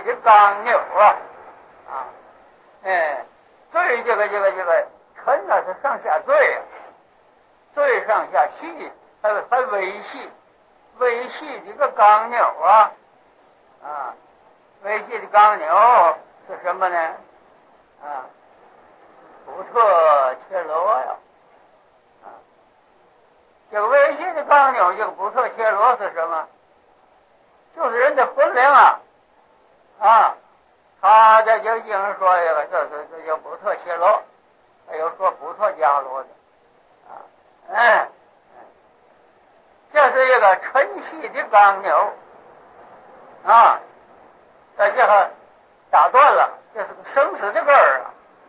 的刚扭啊，坠这个沉啊，是上下坠啊，坠上下系，还维系这个刚扭啊，维系的刚扭是什么呢？不特切罗呀，这个维系的刚扭，这个不特切罗是什么？就是人的分量他这就经常说这个这叫不特切罗，还有说不特加罗的这是一个沉细的刚扭在这个打断了，这是个生死的根儿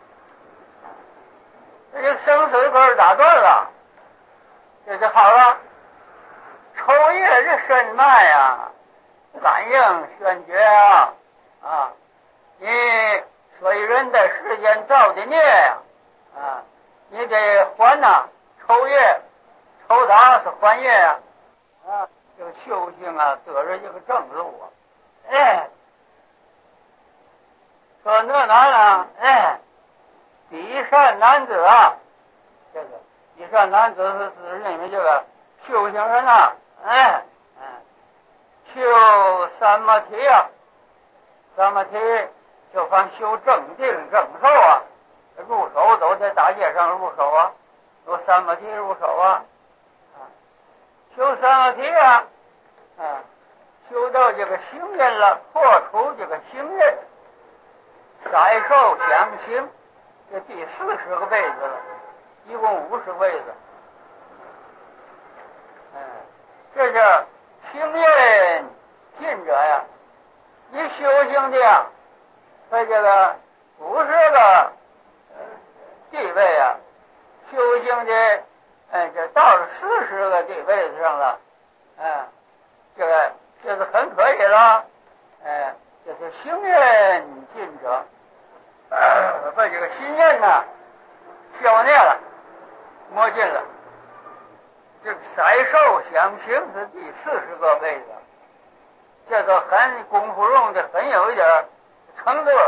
这个生死的根儿打断了，这就好了。抽叶这深脉感应宣觉你所以人的世间造的孽你得还抽叶抽打是还业这个修行得着这个正路说那男比善男子这个比善男子是认为这个修行人修三摩提三摩提就凡修正定正受入手都在大街上入手有三摩提入手修三摩提修到这个行人了，破除这个行人，色受想行，这第40个位子了，一共50个位子。这是行人进者你修行的在这个50个地位修行的这到了40个地位上了这是很可以了这是行人进者把这个心愿消灭了磨尽了，这个色受想行是第40个位子，这个很功夫用的很有一点程度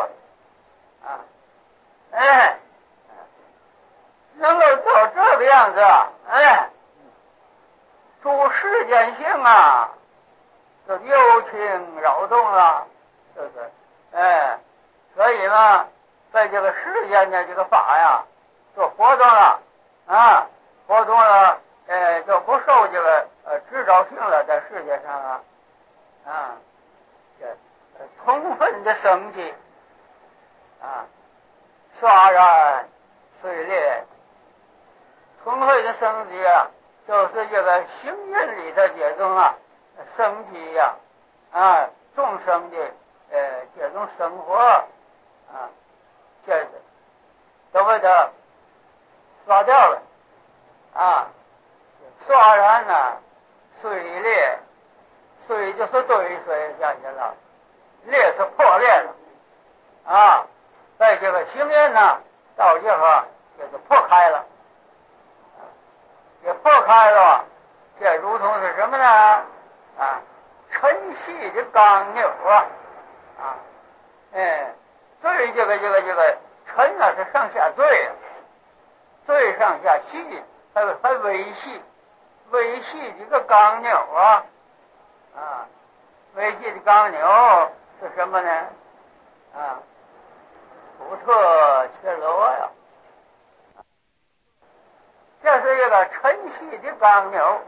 能够到这个样子诸世间性这有情扰动了，是不是？所以呢，在这个世间的这个法做活动了活动了就不受这个执照性了，在世界上这充分的生机刷然碎裂，充分的生机就是这个行运里的这种生机众生的这种生活这都被它刷掉了刷然碎裂，碎就是堆碎下去了，裂是破裂了在这个行运到这个也就破开了，也破开了，这如同是什么呢沉细的刚扭坠这个沉是上下坠坠上下系，还维系这个刚扭维系的刚扭是什么呢不特切罗这是一个沉细的刚扭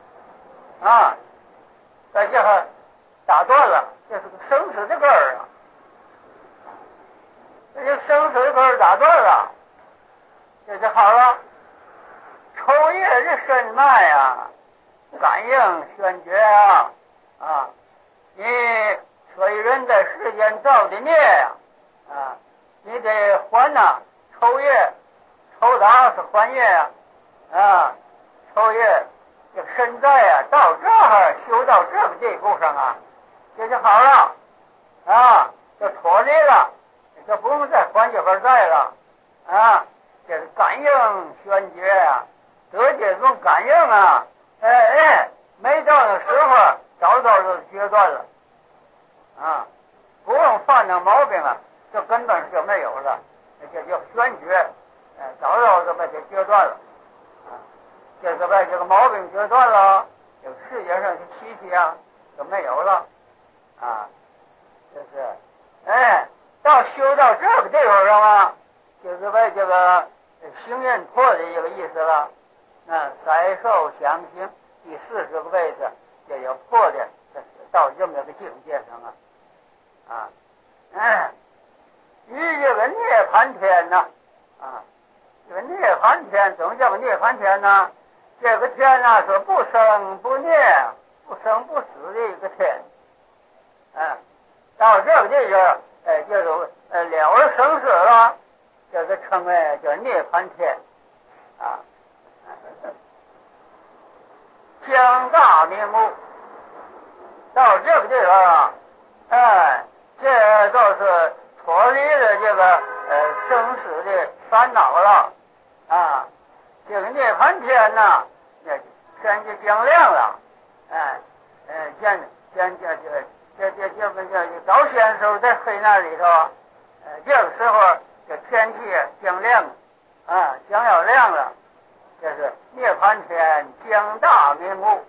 在这个打断了，这是个生死的根儿这就生死的根儿打断了，这就好了。抽叶这深脉感应宣觉你所以人在世间造的孽你得还抽叶抽打是还业抽叶这个身在到这儿修到这个地步上这就好了就脱离了，就不用再还这份债了这是感应宣觉得这种感应没到那时候早就决断了不用犯那毛病啊，这根本就没有了，这叫玄绝，早早就把这决断了，这个把这个毛病决断了，这个世界上的奇迹啊就没有了，就是，到修到这个地方上啊，就是为这个行人破的这个意思了，三受相行第40个位置也要破的，到这么个境界上与这个涅槃天呢，这个涅槃天怎么叫个涅槃天呢？这个天呢是不生不灭、不生不死的一个天，到这个地方，就是了了生死了，这个称为叫涅槃天，江大明目，到这个地方这都是脱离了这个生死的烦恼了，这个涅槃天呐，天就降亮了，这早先时候在黑暗里头，这个时候这天气降亮降要亮了，这是涅槃天降大明目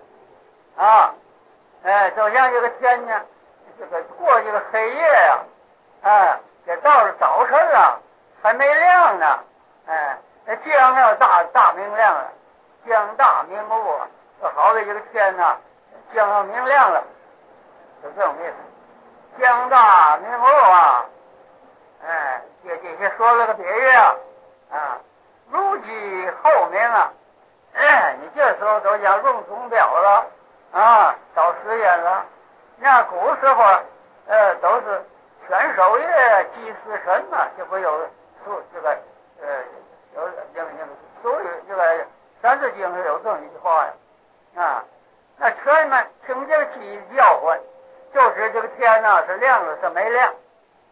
就像这个天呢，这个过这个黑夜这到了早晨了，还没亮呢，降要大明亮了，降大明目就好比这个天呐，降要明亮了，就这种意思。降大明目这些说了个比喻如鸡后鸣你这时候都讲用钟表了到时间了。那古时候都是全守夜祭祀神这不有这个有那个俗语，这个《三字经》上有这么一句话那全们听这个鸡叫唤，就是这个天是亮了是没亮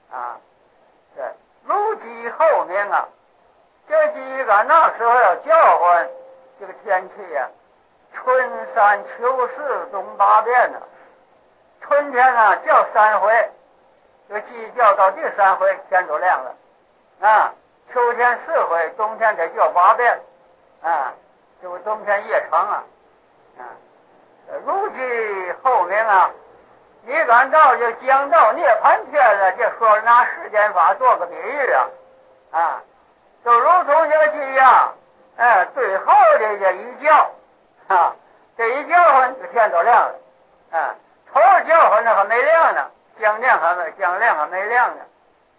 如鸡后鸣这鸡那时候要叫唤，这个天气春三秋四冬八变春天叫3回，这个鸡叫到第3回天就亮了秋天4回，冬天得叫8遍这不冬天夜长如鸡后鸣你感到就将到涅槃天了，这说拿世间法做个比喻就如同这个鸡最后的这一叫这一叫唤这天都亮了头叫唤还没亮呢，将亮还没亮呢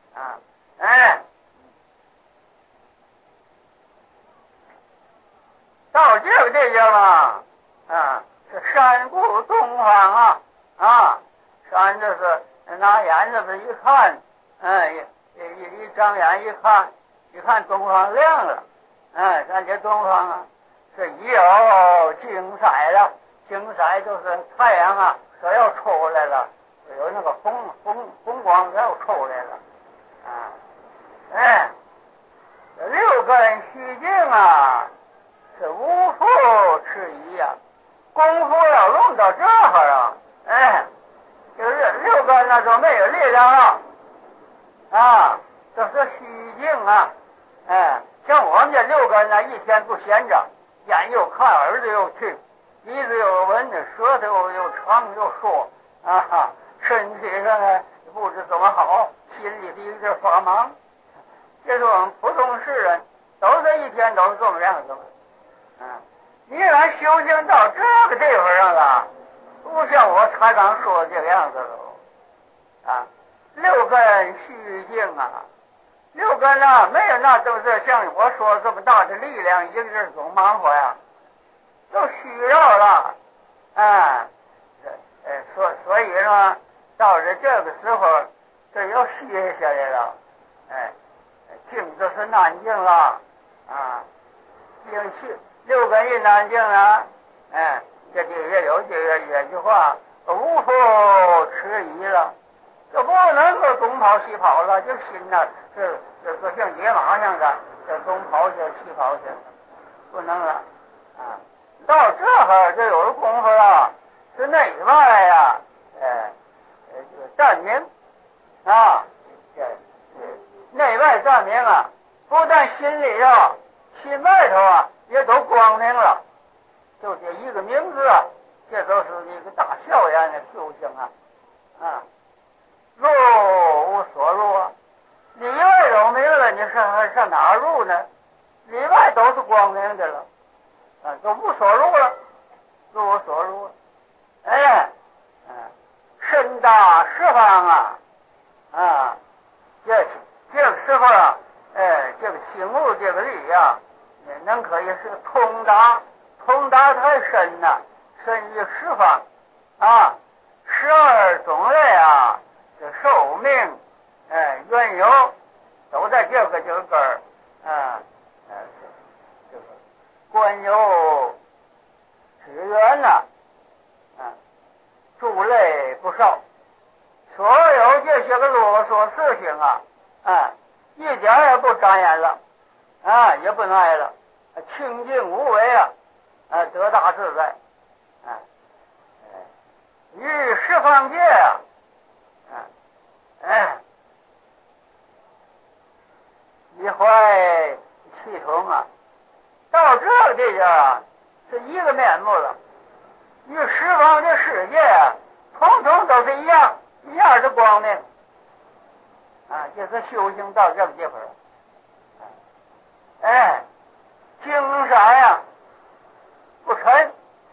到这个地方是山谷东方山就是拿眼子一看一张眼一看东方亮了看这东方是已有金色了，金色就是太阳说要出来了，有那个红光要出来了6根虚境是无复迟疑功夫要弄到这儿就是6根就没有力量了这是虚境像我们这6根一天不闲着，眼又看，耳朵又听，鼻子又闻，舌头又尝又说身体上不知怎么好，心里一直发忙。这是我们普通世人都是一天都是这么样子你敢修行到这个地方上了，不像我才刚说的这个样子了6根虚境6根没有那都是像我说这么大的力量，一个人总忙活都虚弱了所以呢，到了这个时候这要歇下来了静就是难静了静去6根一难静了这底下有这句话无复迟疑了，就不能够东跑西跑了，这心是像野马像的，这东跑去西跑去，不能了到这会就有功夫了，是内外这个站明心里头、心外头啊，也都光明了。就这一个名字啊，这都是一个大校园的修行啊！啊，入无所入啊，里外有明了，你上哪儿入呢？里外都是光明的了，啊，都无所入了，入无所入了。哎，身大十方啊，啊，这个时候啊，这个心物这个力啊，也能可以是通达太深呐，深于十方啊，12种类啊，这寿命，缘由都在这个根儿，这个观有只缘呐，诸类不少，所有这些个啰嗦事情啊，一点也不沾眼了，也不爱了，清净无为啊，得大自在，于十方界啊，一怀气统啊，到这个地界啊，是一个面目了。与十方的世界啊，统统都是一样的光明就是修行到这个地方了。金山呀不沉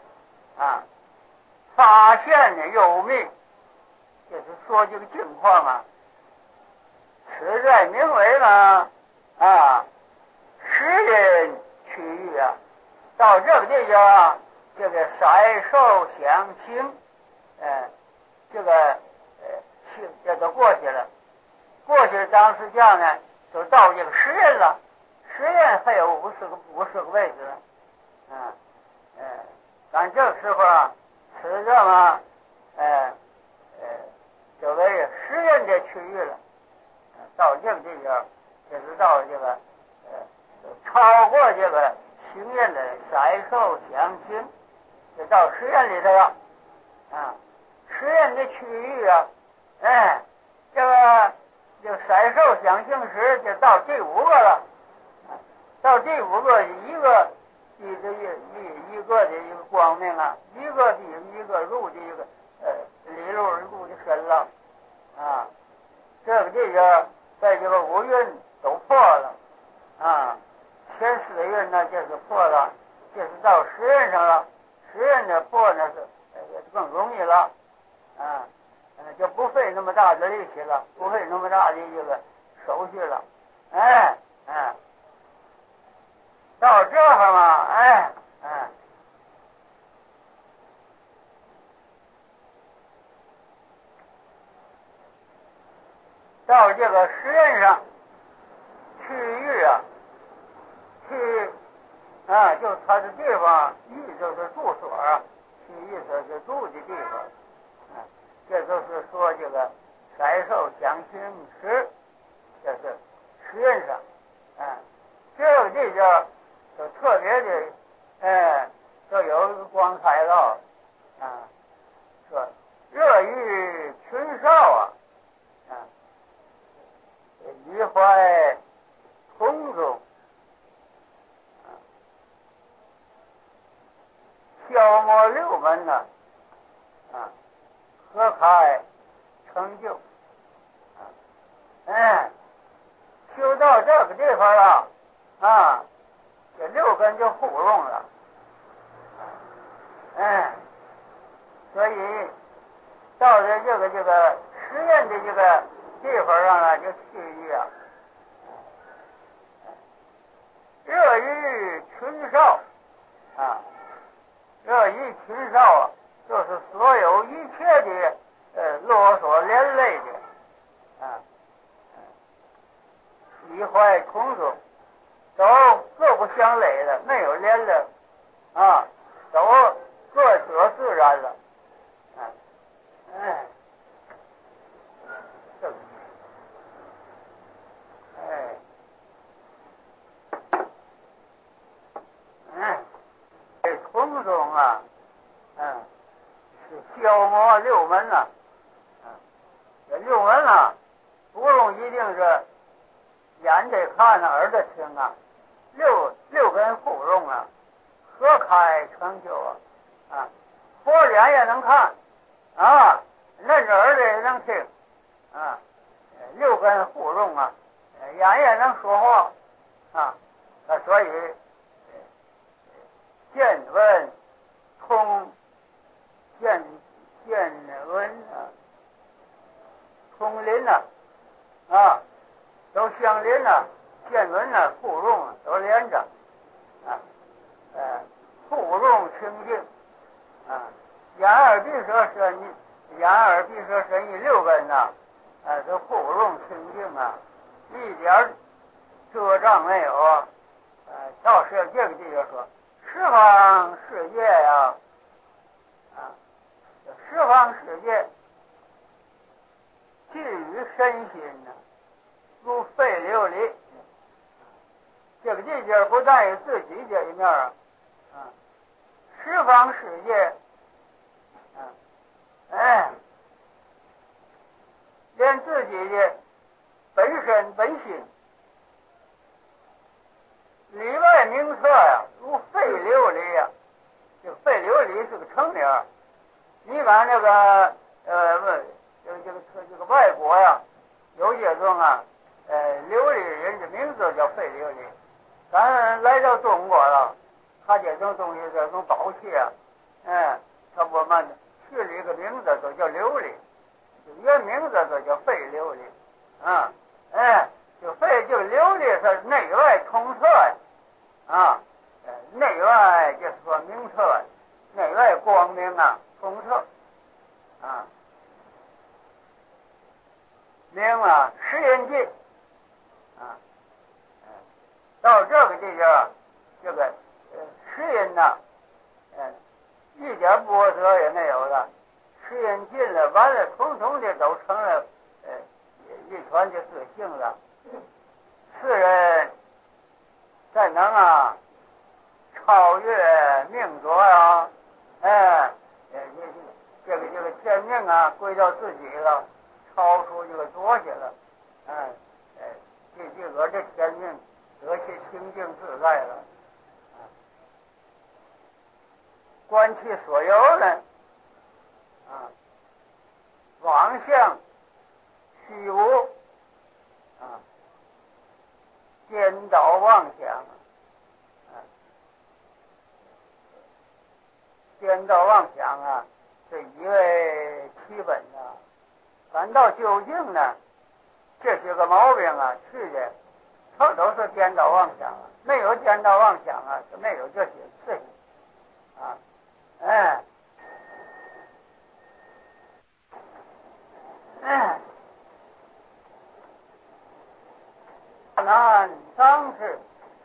发现的幽密，就是说这个情况啊。此在名为呢时人区域啊，到这个地方啊，这个色受想行，这都过去了。过去当时这样呢，就到这个10人了。10人还有50个位置呢。但这个时候啊，此这么就为10人的区域了。到这个地方，就是到这个超过这个行人的色受想行，就到10人里头了。10人的区域啊，这个色受想行识就到第5个了。到第5个一个的一个光明啊，一个比一个入的一个里入的深了这个地方在这个5蕴都破了前4蕴呢就是破了，就是到10人上了。10人的破呢是更容易了就不费那么大的力气了，不费那么大的这个手续了。到这儿嘛，到这个10人上区域啊，就是他的地方，域就是住所啊，区域就是住的地方。这就是说这个色受想行识，这是10人上。这个地方就特别的，就有一个光彩了说热于群少一怀同中消磨6门呢合开成就修到这个地方了这6根就互用了所以到了这个实验的这个地方上了，就区域热于群少热于群少就是所有一切的啰嗦连累的一怀同中，都各不相累的，没有连累都各得自然了这个同中是消磨6门这6门不用一定是眼得看啊，耳朵听啊，六根互用啊，合开成就啊，佛眼也能看啊，嫩着耳朵也能听啊，六根互用啊，眼也能说话啊，所以见闻通见闻啊，通灵啊，都相邻见闻互用都连着啊，互用清净啊，眼耳鼻舌身意六根都互用清净啊，一点遮障没有啊。到这个地方说，十方世界呀，十方世界寄于身心如废琉璃。这个地界不但有自己这一面十方世界连自己的本身本心里外名册如废琉璃这个废琉璃是个成名。你把那个这个外国有些种琉璃人的名字叫废琉璃，咱来到中国了，他这种东西这种宝器他我们取了一个名字都叫琉璃，原名字都叫废琉璃就废这个琉璃是内外通彻内外就是说明彻，内外光明通彻明十眼界到这个地方这个十眼一点波折也没有了，十眼尽了，完了统统的都成了一团的自性了。世人再能超越命浊这个天命归到自己了，超出这个浊去了这天命得其清净自在了观其所有呢妄象虚无颠倒妄想颠倒妄想是以为其本反倒究竟呢，这些个毛病去的它都是颠倒妄想没有颠倒妄想就没有这些事情难当是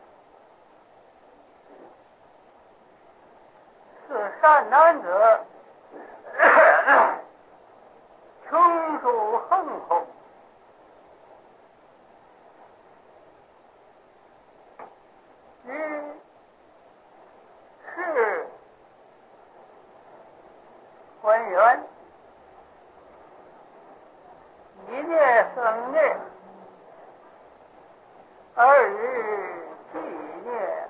善男子穷处横空于是浑圆一念生灭而于纪念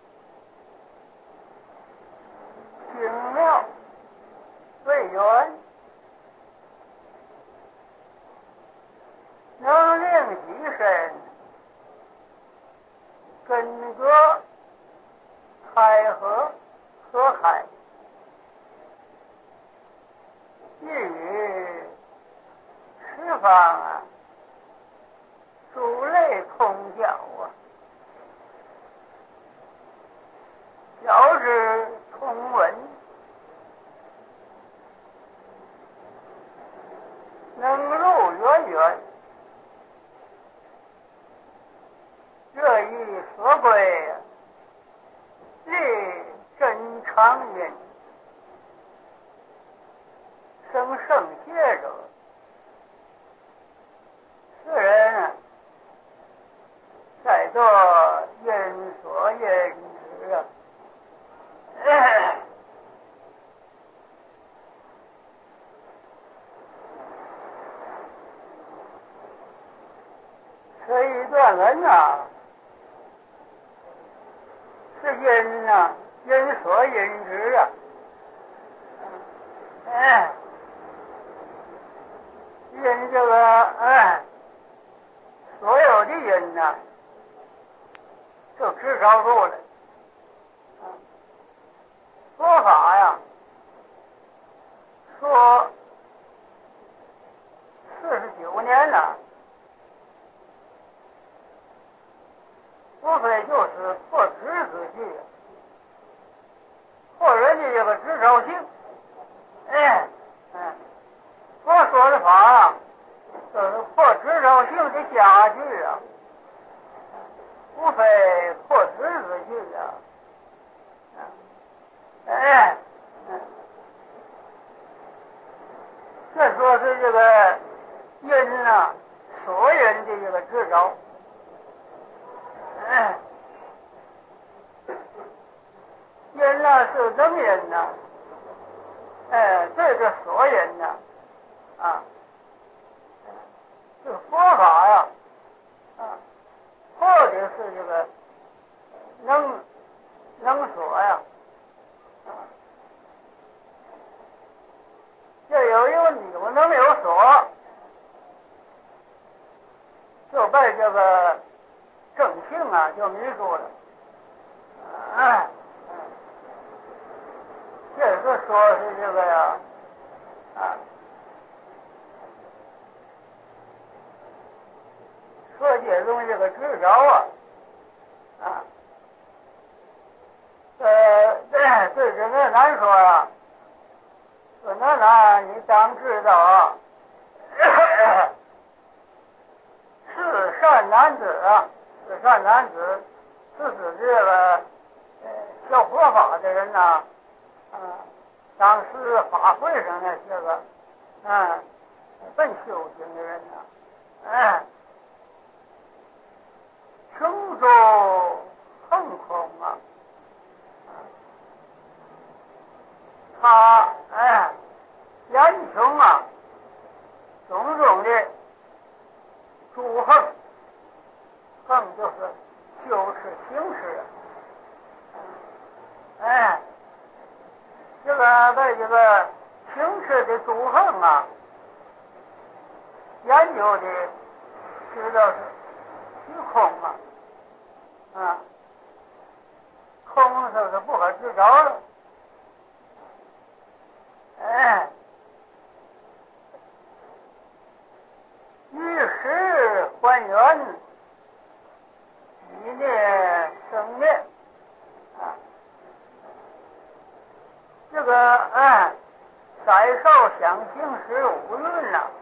精妙未圆能令己身根格开合开亦与十方诸类空教教之通文能入渊源这一所归立真常云生圣洁者世人在做因所因之世这一段文呐，是因呐，因所因之啊。因这个所有的因呐，就支招住了。说法呀，说49年了，无非就是破执之句，破人家这个执招性。佛说的法啊，就是破执招性的家具啊，无非破执之句啊。这说是这个因呐，所因的这个执招。因呐是真因呐，这个所因呐，这个佛法呀，破的是这个能所呀，这有能有所，就被这个正性啊就迷住了。这是说是这个呀，说这种这个执招啊，对这个难说啊，说那你当知道啊，是善男子啊，是善男子，是指这个学佛法的人呐，当时法会上那些个，奔修行的人呐，穷州横空啊，他严穷啊，种种的诸横，横就是修持行持，这个在这个行持的诸横啊，研究的知道是虚空啊，空就是不可知着了，于时还原，一念生灭这个宰受想行识五蕴呐，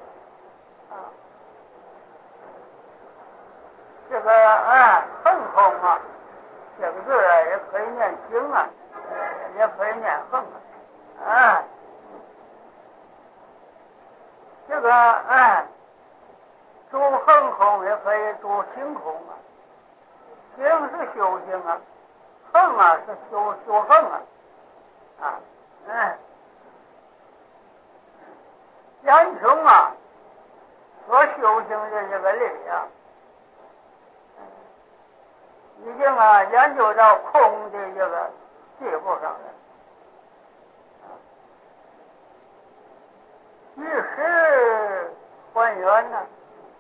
这个横空啊，这个字也可以念经啊，也可以念横啊，这个诸横空也可以诸行空啊，行是修行啊，横啊是修横啊，严穷啊所修行的这个力啊，已经研究到空的这个地步上了。于是还原呢，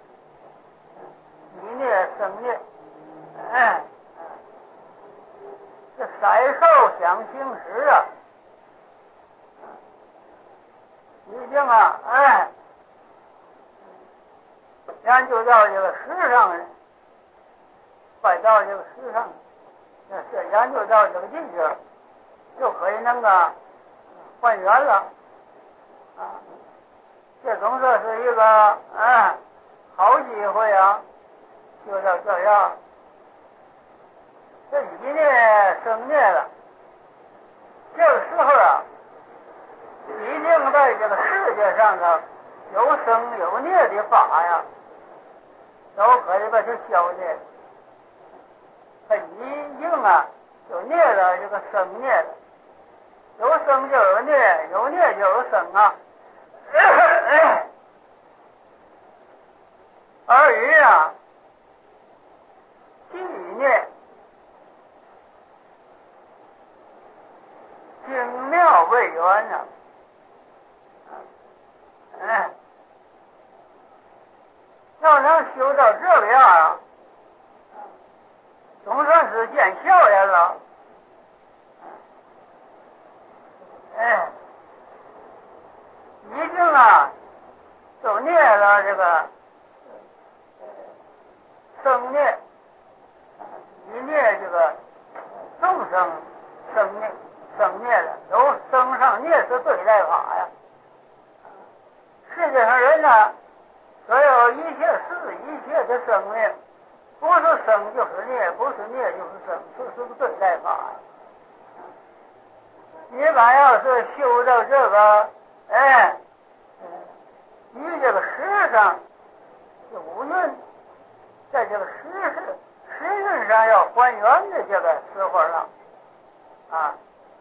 一念生灭，这色受想行识啊，已经研究到这个识上了，快到这个识上，是研究到这个境界，就可以能够还原了这总算是一个好机会啊，就到这样，这一念生灭了，这个时候啊，已经在这个世界上的有生有灭的法呀，都可以把它消灭。它已经就灭了这个生灭了，有生就有灭，有灭就有生啊。而于未圆呢。要能修到这个样啊，总算是见效验了。已经啊，都灭了这个生孽，一灭这个众生生孽了，有生上孽是对待法呀。世界上人呢，所有一切事一切的生命，不是生就是孽，不是孽就是生，这是个对待法呀。你把要是修到这个于这个实上五蕴，在这个实蕴上要还原的这个时候了啊，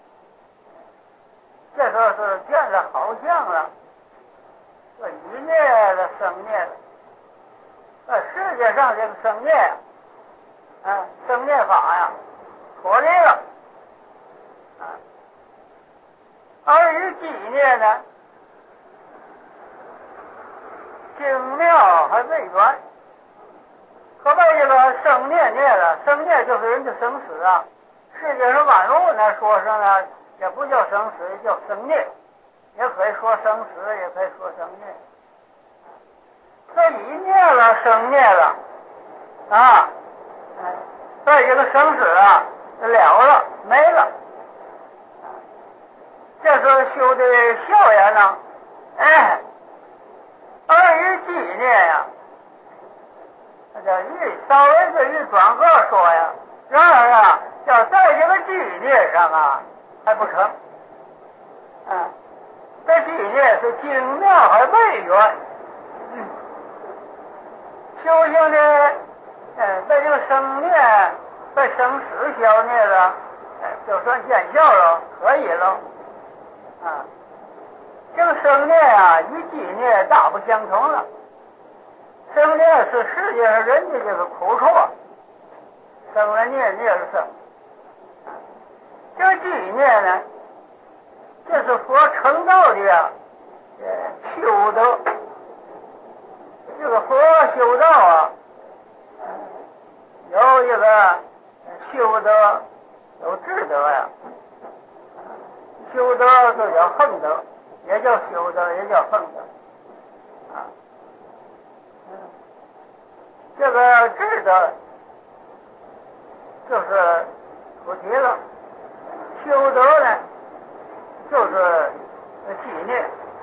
这时候是见了好相了，这一孽了生孽了，世界上这个生孽生孽法呀脱离了而于己孽呢，精妙还未圆。可把这个生孽孽了，生孽就是人的生死啊。世界上万物呢，说上呢也不叫生死，也叫生孽，也可以说生死，也可以说生孽。这一孽了，生孽了啊，把这个生死啊了没了。这是修的孝言呢，而于己孽呀，这稍微这一转个说呀，然而啊，要在这个己孽上啊还不成，这己孽是精妙还未圆，修行的在这个生孽在生死消孽了，就算见效了，可以了。这个生孽啊与己孽大不相同了。生孽是世界上人的这个苦处，生了孽孽了生。这个己孽呢，这是佛成道的修德。这个佛修道啊，有这个修德，有智德呀。修德就叫恒德，也叫修德，也叫恒德这个智德就是不提了，修德呢就是纪念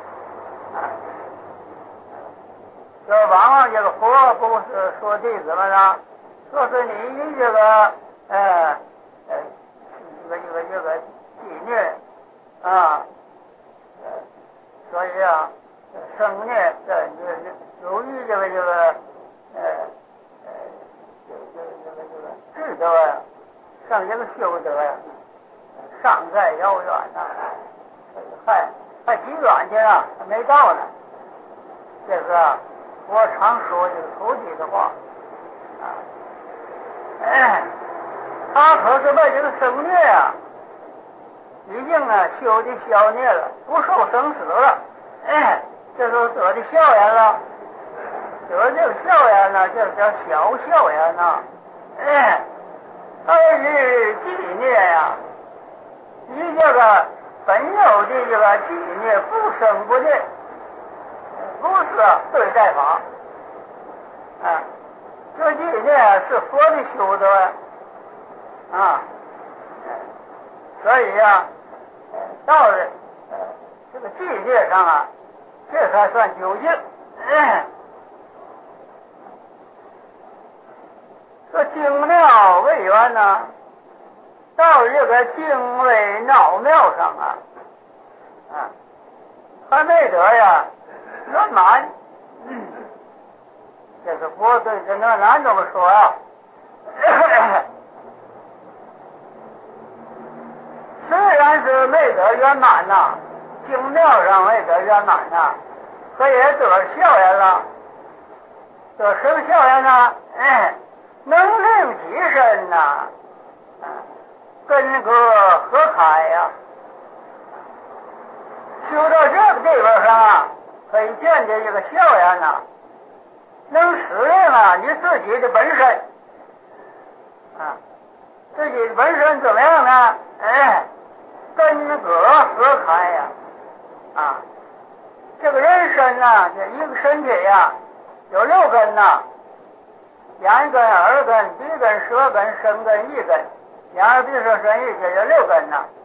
就往往这个佛不是说弟子们呢，说是你与这个这个纪念所以啊，生孽由于这个智德呀，上这个修德呀，尚在遥远呐，还几远去呢，还没到呢。这是我常说这个徒弟的话他可是为这个生孽啊，已经修的消孽了，不受生死了，这时候得的孝言了，得这个孝言呢，这叫小孝言呐，而于纪孽呀，与这个本有的这个纪孽不生不灭，不是对待法，这纪孽是佛的修德所以到了这个纪孽上啊，这才算究竟。这精妙未圆呢，到这个精微妙妙上还没得呀圆满。这是佛对这那男这么说呀。虽然是没得圆满呐，精妙上没得圆满呐，可也得孝言了。得什么孝言呢？能令己身呐，根格合开呀。 修到这个地方上啊，可以见见一个效验呐，能使用啊你自己的本身啊，自己的本身怎么样呢？根葛合开呀，这个人身呐，这一个身体呀，有6根呐，眼根、耳根、鼻根、舌根、身根、意根，眼耳鼻舌身意，这叫6根呐，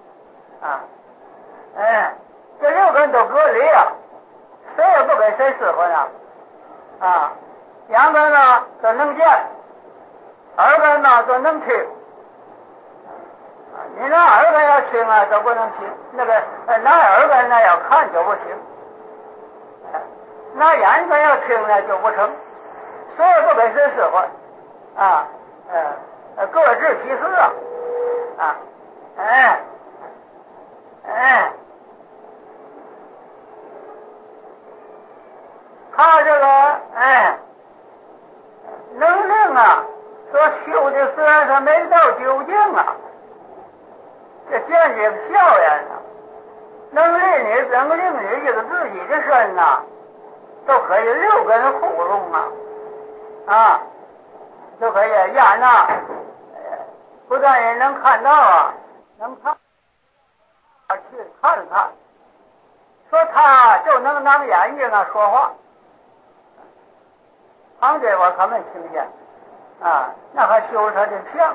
这6根都隔离啊，谁也不给谁使唤啊，眼根呢都能见，耳根呢都能听，你那耳根要听啊都不能听，那个拿耳根呢要看就不行，拿眼根要听呢就不成，谁也不给谁使唤各执其事他这个能令啊所修的虽然他没到究竟啊，这见这个效验能令你这个自己的身呐都可以6根互动就可以眼呐不但也能看到能看去看看，说他就能拿眼睛说话，旁边我可没听见那还修他的相，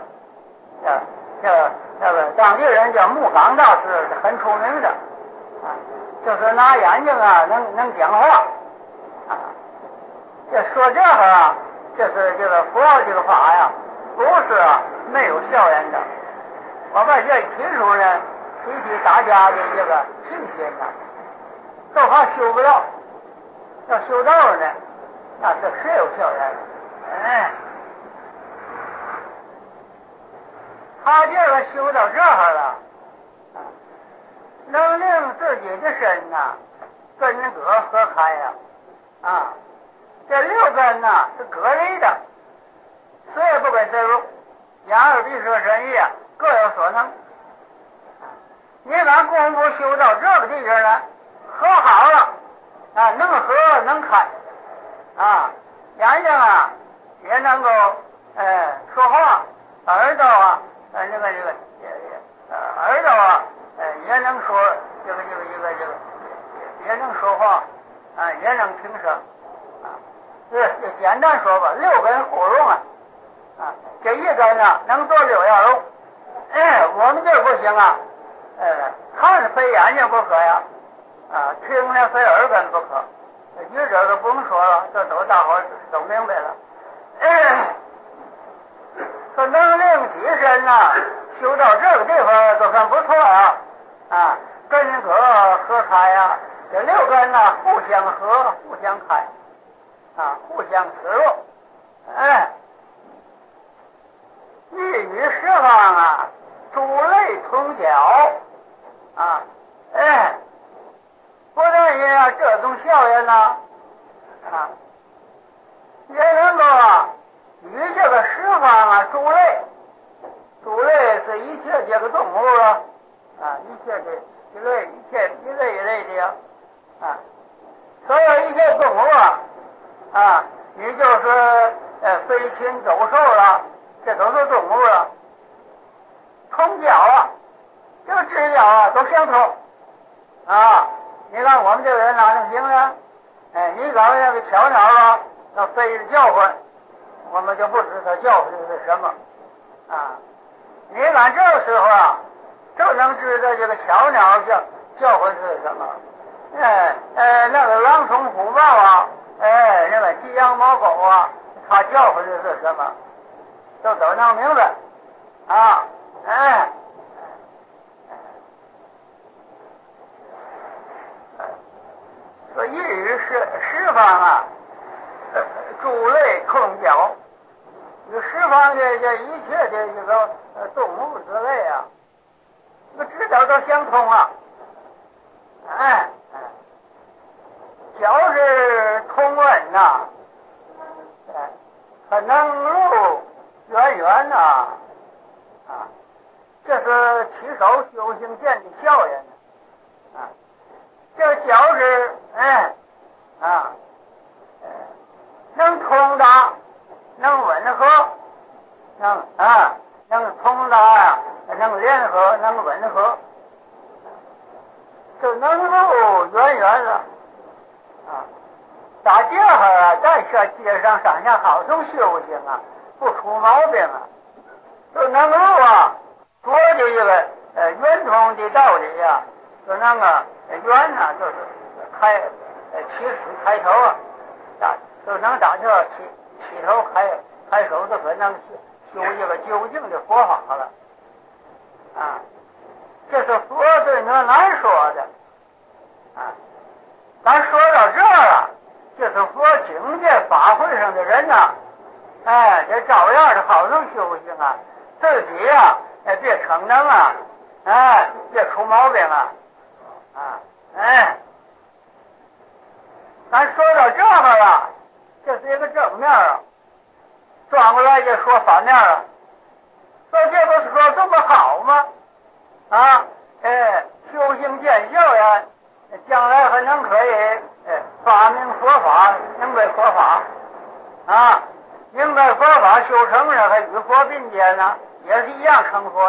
这个当地人叫木岗大师，很出名的就是拿眼睛能讲话这说这个就是这个佛这个法呀，不是没有效验的。我把这提出呢，提大家的这个信心都怕修不到，要修到了呢，那这是有效验的。他这个修到这儿了，能令自己的身根葛合开这6根是隔离的，谁也不给谁入，眼耳鼻舌身意各有所能。你把功夫修到这个地方呢，合好了能合能开眼睛也能够说话，耳朵耳朵也能说也能说话也能听声就简单说吧，6根互用这一根能做6样用我们这不行看非眼睛不可呀听呢非耳根不可，这个不用说了，这都大伙都明白了说能令己身修到这个地方都算不错根葛合开这6根互相合互相开互相使用一语释放诸类同脚不但也这种效验也能够与这个释放诸类是一切这个动物一切的一类一类的所有一切动物你就是飞禽走兽了，这都是动物了，通脚这个指甲都相通你看我们这个人哪能行呢你搞那个小鸟那飞着叫唤，我们就不知它叫唤的是什么你看这个时候就能知道这个小鸟叫唤是什么那个狼虫虎豹那个鸡羊猫狗它叫唤的是什么都能明白说一语释放诸类通晓，有释放的这一切的这个动物之类这个知道都相通脚是通文它能入渊源这是起手修行见的效验这之，能通达，能吻合，能通达，能联合，能吻合，就能够远远了大街上在街上上下好生修行不出毛病就能够说的一个圆通的道理就那个圆就是起始开头就能打这起头开手就可能修一个究竟的佛法了这是佛对咱说的咱说到这儿就是佛境界法会上的人这照样的好生修行自己别逞能别出毛病咱说到这个了，这是一个正面转过来就说反面了。说这不是说这么好吗？修行见效呀，将来还能可以发明佛法，明白佛法明白佛法修成了，还与佛并肩呢，也是一样成佛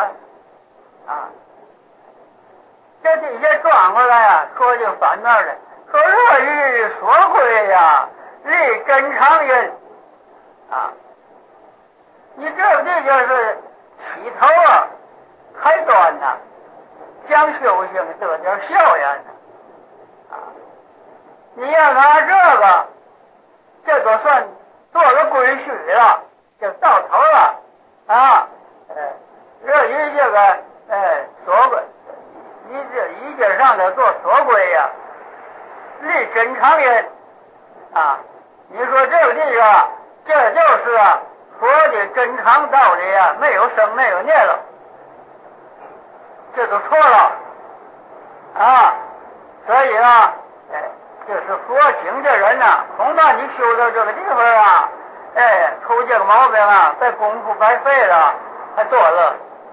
这底下转过来说就反面的。说乐于所归立真常因你这个就是起头开端将修行得点效验你要拿这个这都算做个规矩了，就到头了乐于这个所归一节上的做所归立真常因你说这个地方这就是佛的真常道理没有生没有灭了，这都错了所以就是佛境界人恐怕你修到这个地方出这个毛病这功夫白费了，还多了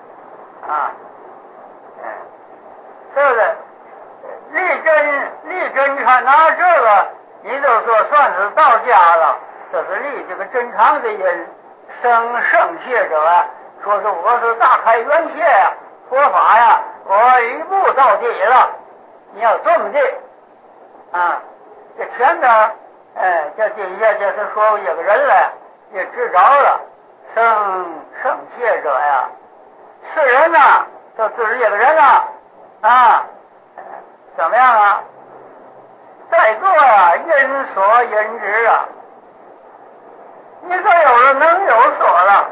是不是？立真常拿这个你就说算是到家了，这是立这个真常的因生圣谢者说是我是大开元谢佛法我一步到底了，你要这么的这前头这底下就是说有个人来也知着了生圣谢者是人就自己一个人怎么样在座因所因之你说有了能有所了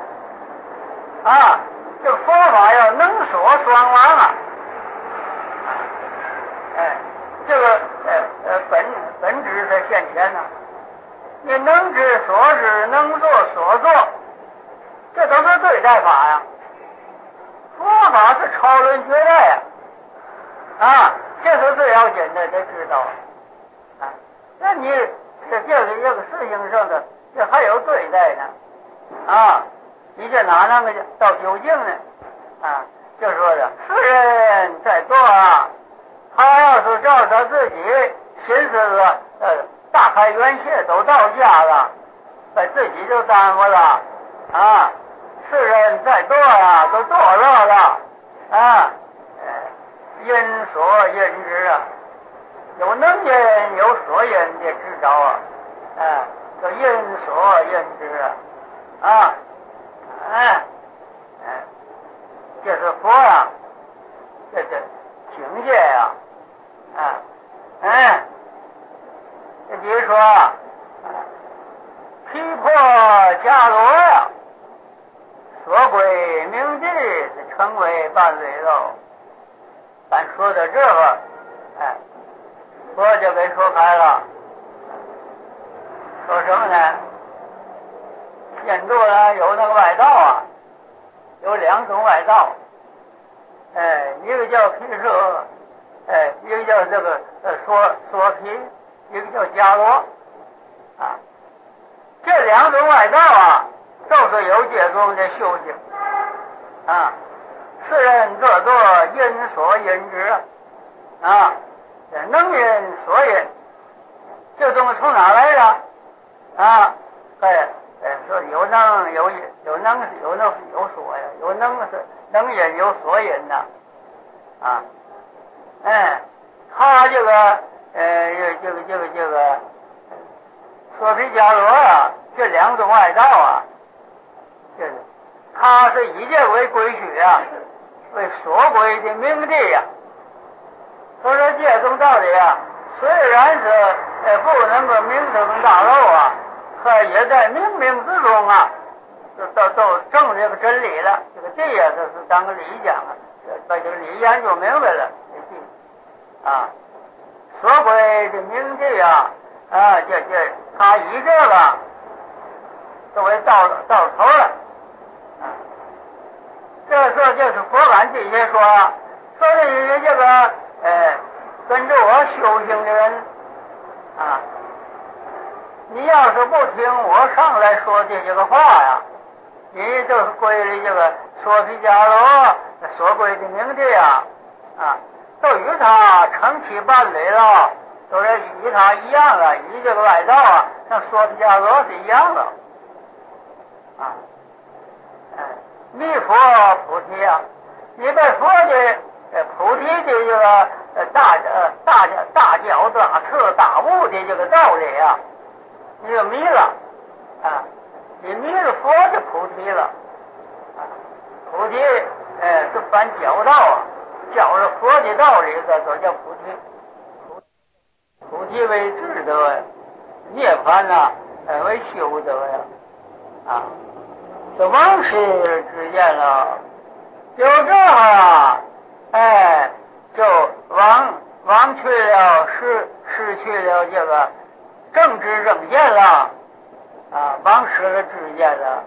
这佛法要能所双亡这个本质在现前你能知所知，能做所做，这都是对待法佛法是超论绝代这是最要紧的，得知道那你这个事情上的这还有对待呢你这哪能个到究竟呢就说的世人在做他要是照他自己寻思大开元谢都到家了，把自己就耽误了世人在做都堕落了因所因之有能因有所因的知着就因所因之这是佛这境界你比如说劈破伽罗所归明地成为半水肉咱说的这个佛就给说开了，说什么呢？印度有那个外道有两种外道一个叫毗舍一个叫这个说毗，一个叫伽罗这两种外道都是有这种的修行世人各作因所因之这能因所因，这东西从哪来的？啊，说有能有所呀，有能是能因有所因呐，啊，他这个索皮伽罗啊，这两种外道啊，就是他是以这为规矩啊，为所归的名地呀。所以说这种道理啊，虽然是不能够名声大露啊，可也在冥冥之中啊，都证这个真理了。这个地呀，这是当个理讲啊，把这个理研究明白了，啊，所归的名地啊，他以这个作为到头了。这是佛感这些说的这个跟着我修行的人啊，你要是不听我上来说这些个话呀，你就是归的这个索皮伽罗所归的名地啊，都与他成其伴侣了，都是与他一样啊，与这个外道啊，像索皮伽罗是一样的啊。弥佛菩提啊，你被佛的菩提的这个大教大彻大悟的这个道理啊，你就迷了啊，你迷了佛的菩提了啊，菩提是办教道啊，教了佛的道理，这叫菩提。菩提为智德呀，涅槃呐为修德呀，啊。这王师之见了，有这啊，就忘去了失去了这个正知正见了，啊，忘失了知见了，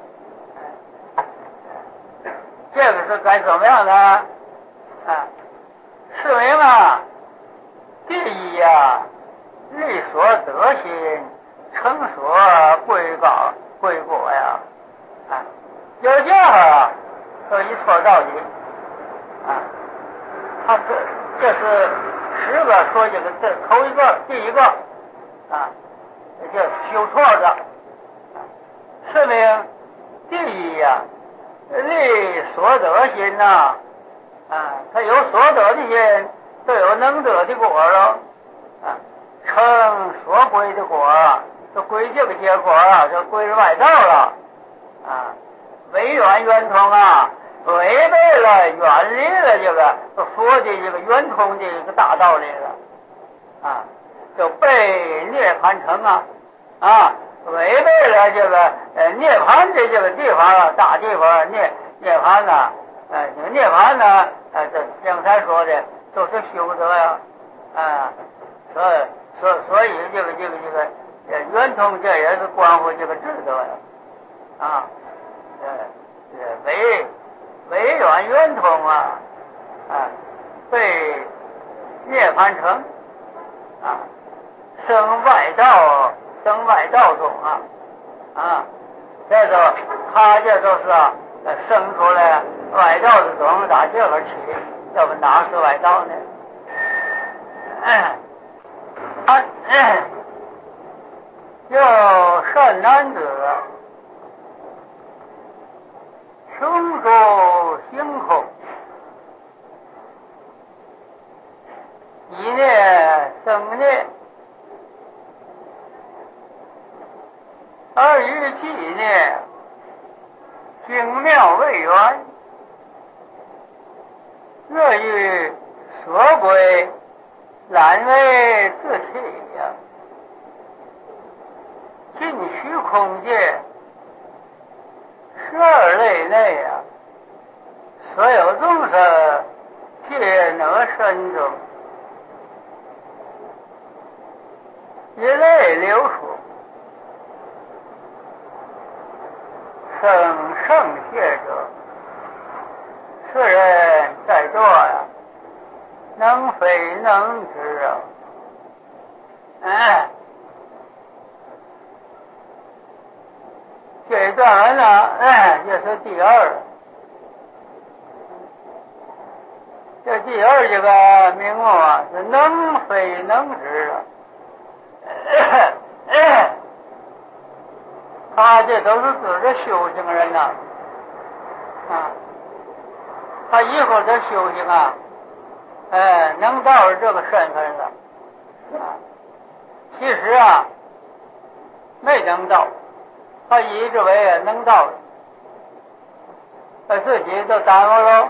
这个是该怎么样呢？啊，是名啊，第一呀，力所得心，成所归果呀。有这啊，说一错到底啊，他这是10个说这个头一个第一个啊，这修错的，是名第一呀，力所得心呐，他有所得的心，就有能得的果了啊，成所归的果，就归这个结果啊，就归着外道了啊。违远圆通啊，违背了远离了这个佛的这个圆通的这个大道理了啊，就被涅槃城违背了这个涅槃的这个地方啊，大地方涅槃呐，涅槃呢，这刚才说的都是修德呀，所以这个圆通这也是关乎这个智德呀，啊。违远圆通啊，被涅槃城啊，生外道中啊，这都他这都是生出来外道的种打这个起，要不哪是外道呢？有善男子。穷州星空，一念生念，而于纪念，精妙未圆，乐于所归，懒为自体呀，尽虚空界。12类内啊，所有众生皆能深中，一类流出，生圣谢者，此人在座呀，能非能知啊，这一段文呢，这是第二。这第二这个名目啊，是能非能知啊。他这都是自个修行人呐，他以后的修行啊，能到这个身份了，其实啊，没能到，他一直为能到，他自己都耽误了，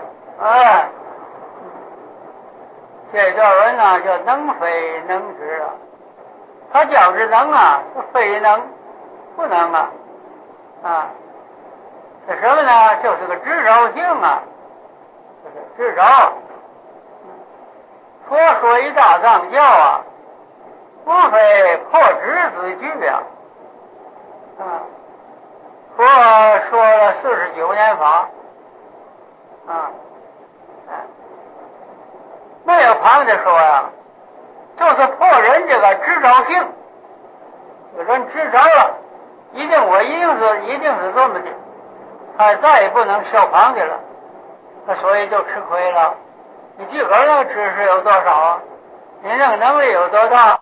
这段文呢叫能非能知啊，他叫是能啊，是非能，不能啊，这什么呢？就是个执着性啊，执着。佛说一大藏教啊，无非破执之句啊，佛说了49年法，没有旁的说呀，就是破人这个执着性，有人执着了，一定是这么的，他再也不能效仿的了，那所以就吃亏了。你自个儿那个知识有多少啊？你那个能力有多大？